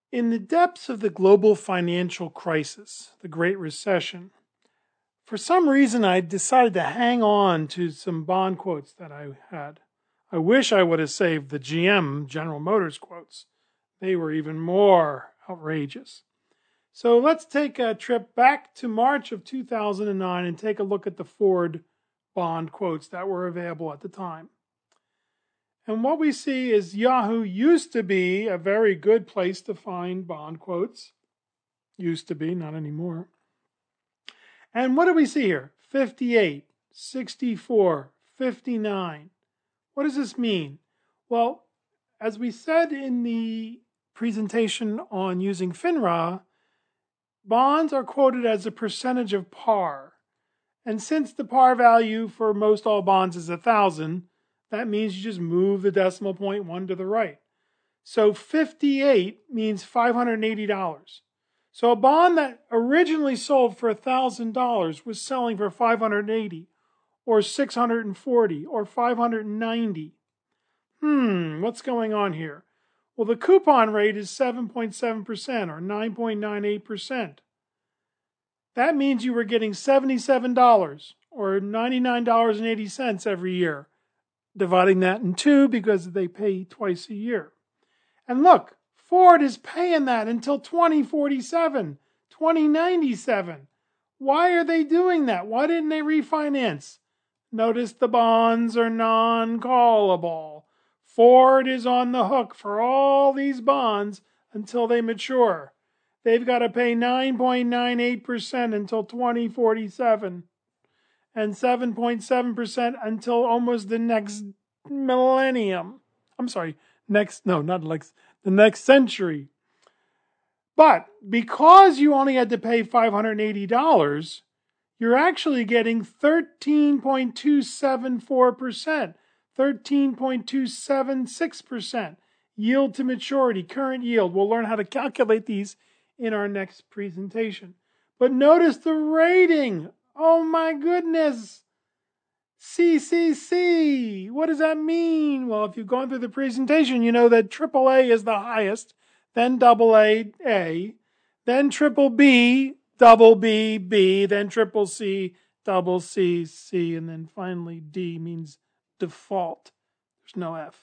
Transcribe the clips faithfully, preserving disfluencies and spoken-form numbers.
In the depths of the global financial crisis, the Great Recession, for some reason I decided to hang on to some bond quotes that I had. I wish I would have saved the G M, General Motors quotes. They were even more outrageous. So let's take a trip back to March of two thousand nine and take a look at the Ford bond quotes that were available at the time. And what we see is Yahoo used to be a very good place to find bond quotes. Used to be, not anymore. And what do we see here? fifty-eight, sixty-four, fifty-nine. What does this mean? Well, as we said in the presentation on using FINRA, bonds are quoted as a percentage of par. And since the par value for most all bonds is one thousand, that means you just move the decimal point one to the right. So fifty-eight means five hundred eighty dollars. So a bond that originally sold for one thousand dollars was selling for five hundred eighty dollars or six hundred forty dollars or five hundred ninety dollars. Hmm, what's going on here? Well, the coupon rate is seven point seven percent or nine point nine eight percent. That means you were getting seventy-seven dollars or ninety-nine dollars and eighty cents every year, dividing that in two because they pay twice a year. And look, Ford is paying that until twenty forty-seven, twenty ninety-seven. Why are they doing that? Why didn't they refinance? Notice the bonds are non-callable. Ford is on the hook for all these bonds until they mature. They've got to pay nine point nine eight percent until twenty forty-seven and seven point seven percent until almost the next millennium. I'm sorry, next, no, not next, the next century. But because you only had to pay five hundred eighty dollars, you're actually getting thirteen point two seven four percent, thirteen point two seven six percent yield to maturity, current yield. We'll learn how to calculate these in our next presentation. But notice the rating. Oh my goodness. C C C. What does that mean? Well, if you've gone through the presentation, you know that triple A is the highest, then double A, A, then triple B, double B, B, then triple C, double C, C, and then finally D means default. There's no F.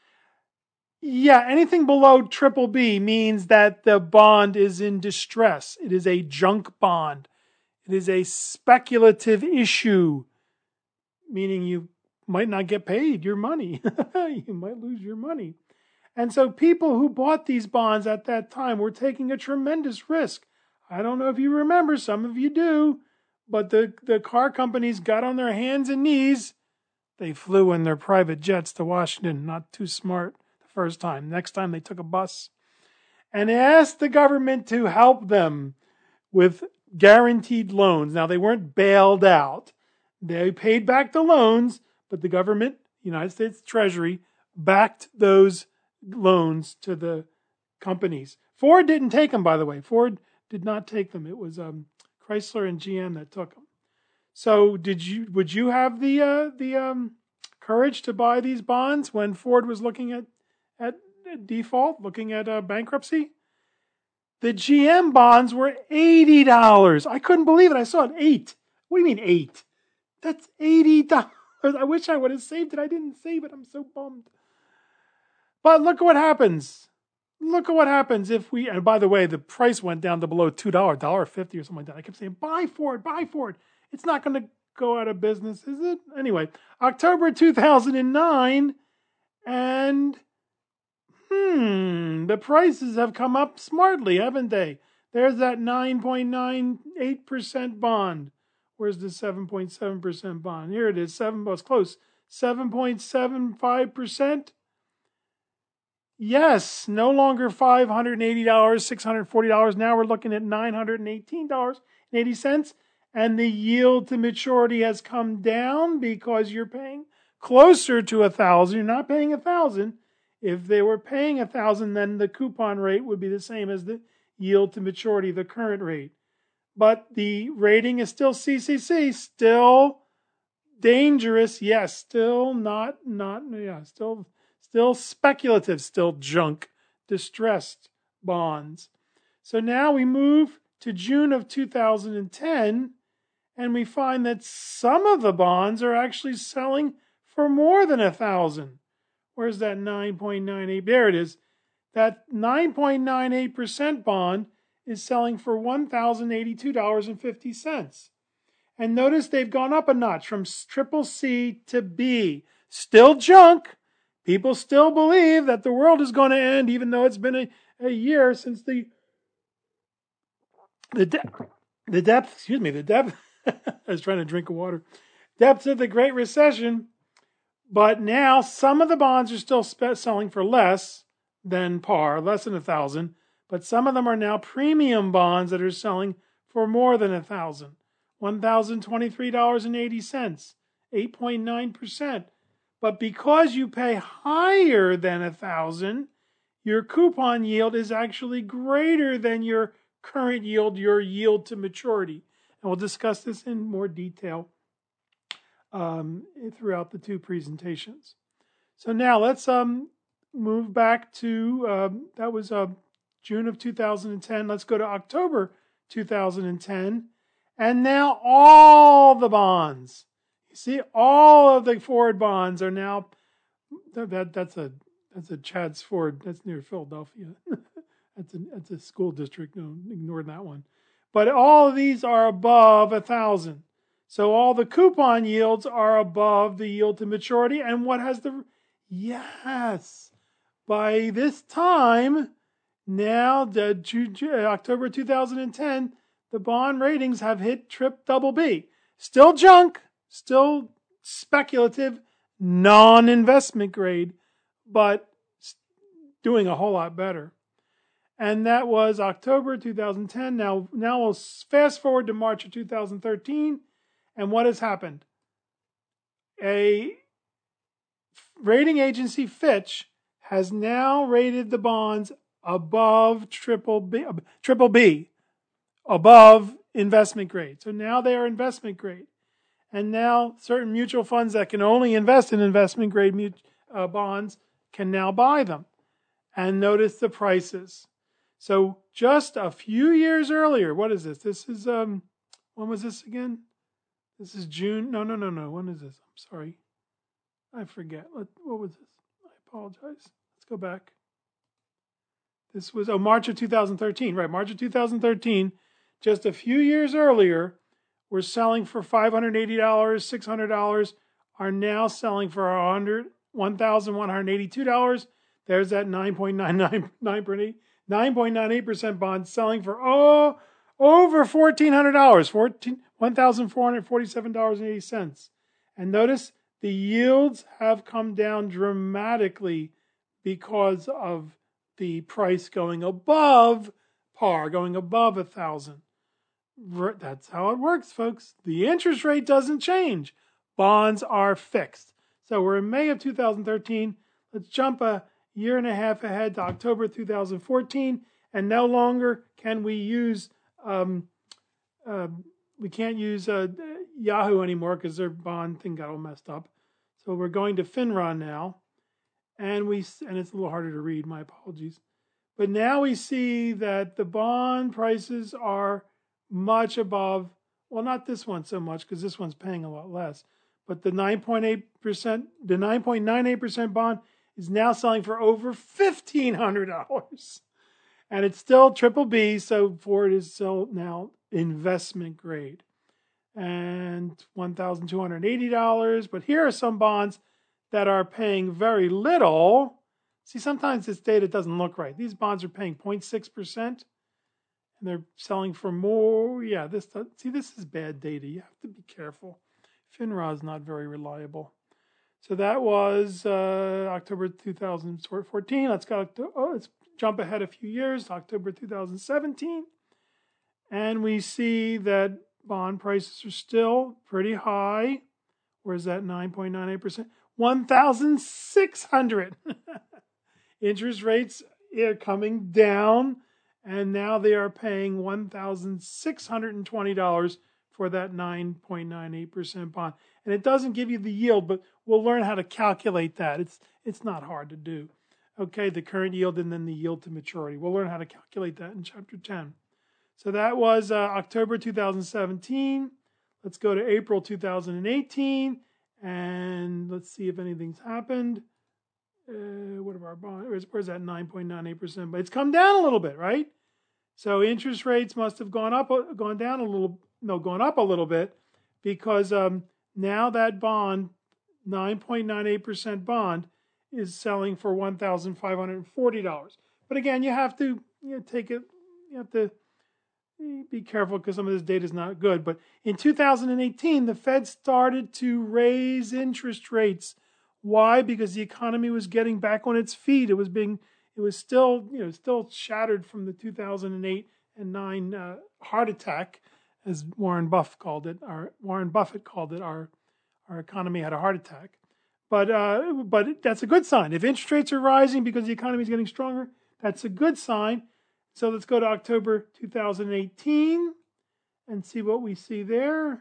Yeah, anything below triple B means that the bond is in distress. It is a junk bond. It is a speculative issue, meaning you might not get paid your money. You might lose your money. And so people who bought these bonds at that time were taking a tremendous risk. I don't know if you remember, some of you do, but the, the car companies got on their hands and knees. They flew in their private jets to Washington, not too smart the first time. Next time they took a bus and asked the government to help them with guaranteed loans. Now, they weren't bailed out. They paid back the loans, but the government, United States Treasury, backed those loans to the companies. Ford didn't take them, by the way. Ford did not take them. It was um, Chrysler and G M that took them. So, did you? Would you have the uh, the um, courage to buy these bonds when Ford was looking at at default, looking at uh, bankruptcy? The G M bonds were eighty dollars. I couldn't believe it. I saw it eight. What do you mean eight? That's eighty dollars. I wish I would have saved it. I didn't save it. I'm so bummed. But look at what happens. Look at what happens if we, and by the way, the price went down to below two dollars, one dollar fifty or something like that. I kept saying, buy Ford, buy Ford. It's not going to go out of business, is it? Anyway, October two thousand nine, and hmm, the prices have come up smartly, haven't they? There's that nine point nine eight percent bond. Where's the seven point seven percent bond? Here it is, seven, well, it's close, seven point seven five percent. Yes, no longer five hundred eighty dollars, six hundred forty dollars. Now we're looking at nine hundred eighteen dollars and eighty cents. And the yield to maturity has come down because you're paying closer to one thousand dollars. You're not paying one thousand dollars. If they were paying one thousand dollars, then the coupon rate would be the same as the yield to maturity, the current rate. But the rating is still C C C, still dangerous. Yes, still not, not, yeah, still, still speculative, still junk, distressed bonds. So now we move to June of two thousand ten, and we find that some of the bonds are actually selling for more than a thousand. Where's that nine point nine eight? There it is. That nine point nine eight percent bond is selling for one thousand eighty-two dollars and fifty cents. And notice they've gone up a notch from triple C to B. Still junk. People still believe that the world is going to end, even though it's been a, a year since the the, de- the depth, excuse me, the depth, I was trying to drink of water, depths of the Great Recession. But now some of the bonds are still spe- selling for less than par, less than a thousand. But some of them are now premium bonds that are selling for more than a thousand. one thousand twenty-three dollars and eighty cents, eight point nine percent. But because you pay higher than a thousand, your coupon yield is actually greater than your current yield, your yield to maturity. And we'll discuss this in more detail um, throughout the two presentations. So now let's um, move back to, um, that was uh, June of two thousand ten. Let's go to October two thousand ten. And now all the bonds, you see, all of the Ford bonds are now, that that's a that's a Chad's Ford, that's near Philadelphia. that's, a, that's a school district, no, ignore that one. But all of these are above a thousand. So all the coupon yields are above the yield to maturity. And what has the, yes, by this time, now, the October two thousand ten, the bond ratings have hit trip double B. Still junk, still speculative, non-investment grade, but doing a whole lot better. And that was October two thousand ten. Now, now we'll fast forward to March of two thousand thirteen. And what has happened? A rating agency, Fitch, has now rated the bonds above triple B, triple B, above investment grade. So now they are investment grade. And now certain mutual funds that can only invest in investment grade uh, bonds can now buy them. And notice the prices. So just a few years earlier, what is this? This is, um, when was this again? This is June. No, no, no, no. When is this? I'm sorry. I forget. What, what was this? I apologize. Let's go back. This was, oh, March of two thousand thirteen. Right, March of two thousand thirteen. Just a few years earlier, were selling for five hundred eighty dollars, six hundred dollars, are now selling for one thousand one hundred eighty-two dollars. There's that nine point nine nine eight percent bond selling for, oh, over fourteen hundred dollars, one thousand four hundred forty-seven dollars and eighty cents. And notice the yields have come down dramatically because of the price going above par, going above a thousand. That's how it works, folks. The interest rate doesn't change. Bonds are fixed. So we're in May of two thousand thirteen. Let's jump a year and a half ahead to October two thousand fourteen. And no longer can we use, um, uh, we can't use uh, Yahoo anymore because their bond thing got all messed up. So we're going to FINRA now. And we and it's a little harder to read, my apologies. But now we see that the bond prices are much above, well, not this one so much because this one's paying a lot less, but the nine point eight percent, the nine point nine eight percent bond is now selling for over fifteen hundred dollars. And it's still triple B, so Ford is still now investment grade. And one thousand two hundred eighty dollars, but here are some bonds that are paying very little. See, sometimes this data doesn't look right. These bonds are paying zero point six percent, and they're selling for more. Yeah, this see, this is bad data. You have to be careful. FINRA is not very reliable. So that was uh, October two thousand fourteen. Let's go. Oh, let's jump ahead a few years, October two thousand seventeen, and we see that bond prices are still pretty high. Where's that nine point nine eight percent? one thousand six hundred dollars. Interest rates are coming down, and now they are paying one thousand six hundred twenty dollars for that nine point nine eight percent bond. And it doesn't give you the yield, but we'll learn how to calculate that. It's it's not hard to do. Okay, the current yield and then the yield to maturity. We'll learn how to calculate that in chapter ten. So that was uh, October two thousand seventeen. Let's go to April two thousand eighteen, and let's see if anything's happened. Uh, what are our bonds? Where's, where's that nine point nine eight percent? But it's come down a little bit, right? So interest rates must have gone up, gone down a little, no, gone up a little bit, because um, now that bond, nine point nine eight percent bond, is selling for one thousand five hundred forty dollars. But again, you have to you know, take it, you have to be careful because some of this data is not good. But in two thousand eighteen, the Fed started to raise interest rates. Why? Because the economy was getting back on its feet. It was being, it was still, you know, still shattered from the two thousand eight and nine uh, heart attack, as Warren Buffett called it. Our Warren Buffett called it. Our our economy had a heart attack. But uh, but that's a good sign. If interest rates are rising because the economy is getting stronger, that's a good sign. So let's go to October two thousand eighteen and see what we see there.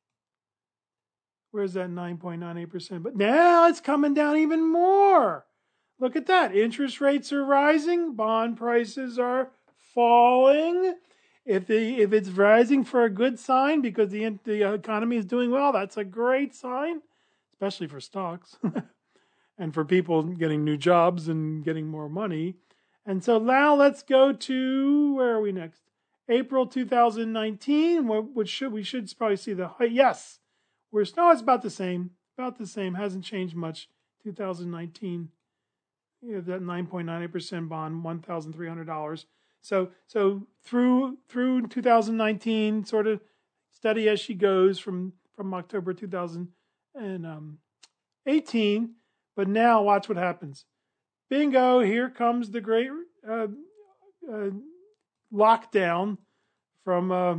Where's that nine point nine eight percent? But now it's coming down even more. Look at that. Interest rates are rising. Bond prices are falling. If the if it's rising for a good sign because the the economy is doing well, that's a great sign, especially for stocks and for people getting new jobs and getting more money. And so now let's go to, where are we next? April two thousand nineteen, which should we should probably see the height. Yes, we're no, it's about the same, about the same. Hasn't changed much. two thousand nineteen, you know, that nine point nine eight percent bond, one thousand three hundred dollars. So so through through two thousand nineteen, sort of steady as she goes from from October two thousand eighteen. But now watch what happens. Bingo! Here comes the great uh, uh, lockdown from uh,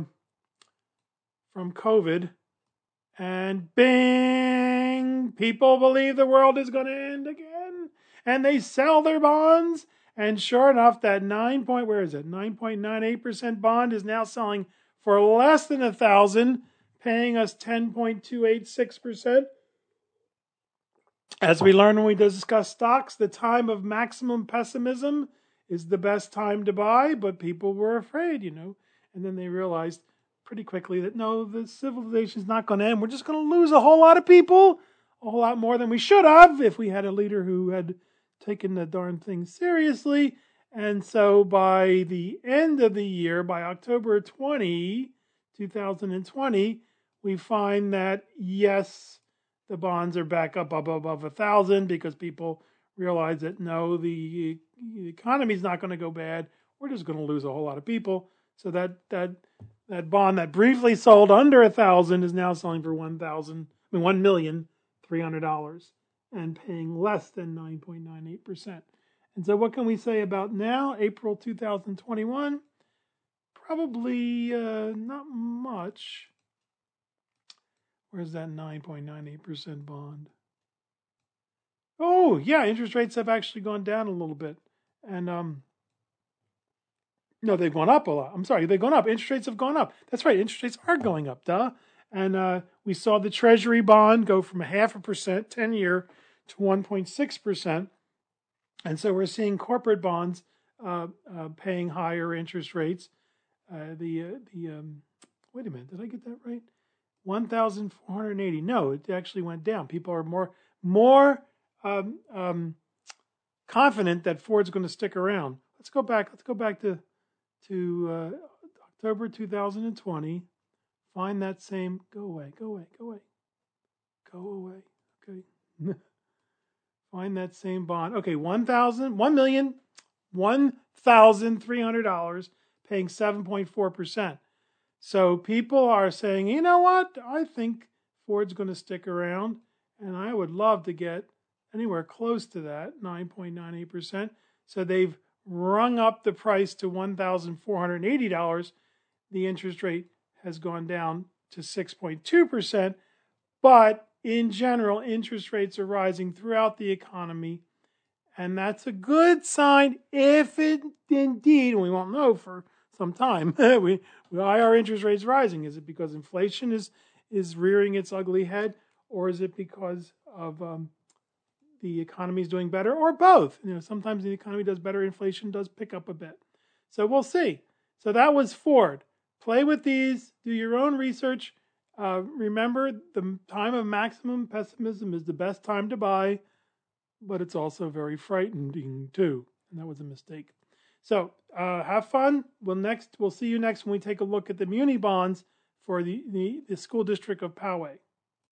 from COVID, and bing! People believe the world is going to end again, and they sell their bonds. And sure enough, that nine point where is it? nine point nine eight percent bond is now selling for less than a thousand, paying us ten point two eight six percent. As we learned when we discuss stocks, the time of maximum pessimism is the best time to buy, but people were afraid, you know. And then they realized pretty quickly that no, the civilization is not going to end. We're just going to lose a whole lot of people, a whole lot more than we should have if we had a leader who had taken the darn thing seriously. And so by the end of the year, by October twentieth, twenty twenty, we find that, yes, the bonds are back up above, above a thousand because people realize that no, the, the economy is not going to go bad. We're just going to lose a whole lot of people. So that that that bond that briefly sold under a thousand is now selling for one thousand, I mean one million three hundred dollars and paying less than nine point nine eight percent. And so, what can we say about now, April two thousand twenty-one? Probably uh, not much. Where's that nine point nine eight percent bond? Oh, yeah, interest rates have actually gone down a little bit. And, um, no, they've gone up a lot. I'm sorry, they've gone up. Interest rates have gone up. That's right, interest rates are going up, duh. And uh, we saw the Treasury bond go from a half a percent, ten-year, to one point six percent. And so we're seeing corporate bonds uh, uh, paying higher interest rates. Uh, the, uh, the um, wait a minute, did I get that right? one thousand four hundred eighty. No, it actually went down. People are more more um, um, confident that Ford's going to stick around. Let's go back. Let's go back to to uh, October two thousand twenty. Find that same. Go away. Go away. Go away. Go away. Okay. Find that same bond. Okay, one thousand, one million, one thousand three hundred dollars, paying seven point four percent. So people are saying, you know what? I think Ford's going to stick around, and I would love to get anywhere close to that, nine point nine eight percent. So they've rung up the price to one thousand four hundred eighty dollars. The interest rate has gone down to six point two percent. But in general, interest rates are rising throughout the economy, and that's a good sign if it indeed, we won't know for some time, we, why are interest rates rising? Is it because inflation is, is rearing its ugly head, or is it because of um, the economy is doing better, or both. You know, sometimes the economy does better, inflation does pick up a bit. So we'll see. So that was Ford. Play with these, do your own research. Uh, remember, the time of maximum pessimism is the best time to buy, but it's also very frightening too. And that was a mistake. So uh, have fun. We'll next we'll see you next when we take a look at the muni bonds for the, the, the school district of Poway.